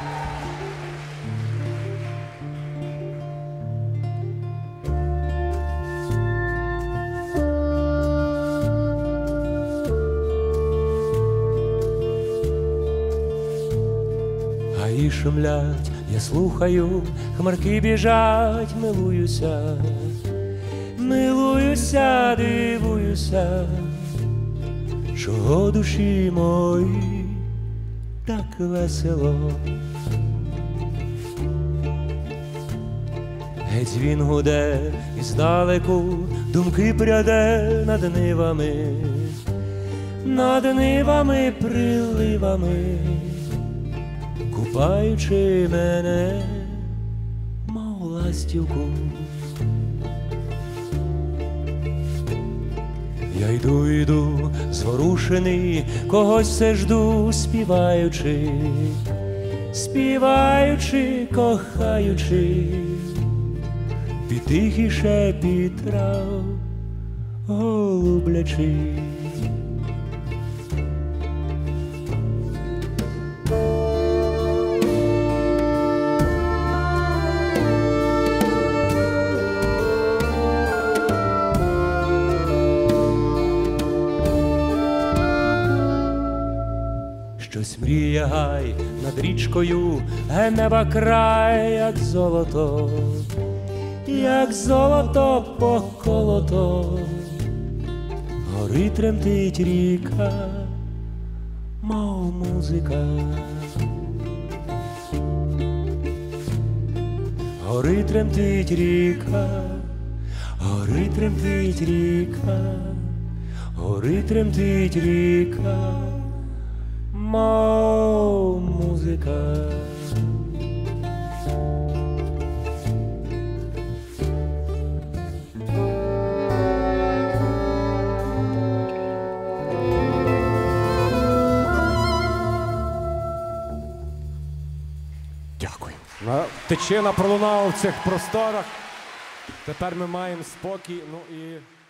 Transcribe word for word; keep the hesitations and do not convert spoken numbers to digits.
Гаї шумлять, я слухаю, хмарки біжать, милуюся, милуюся, дивуюся, чого душі мої так весело. Геть він гуде і здалеку думки пряде над нивами, над нивами, приливами, купаючи мене, мов ластівку. Я йду, йду, зворушений, когось все жду, співаючи, співаючи, кохаючи, під тихий шепіт трав голублячий. Щось мріє гай над річкою, ге неба край, як золото, як золото поколото. Горить, тремтить ріка, мов музика. Горить, тремтить ріка, горить, тремтить ріка, горить, тремтить ріка, мов музика. Дякую. Тичина пролунала в цих просторах. Тепер ми маємо спокій, ну і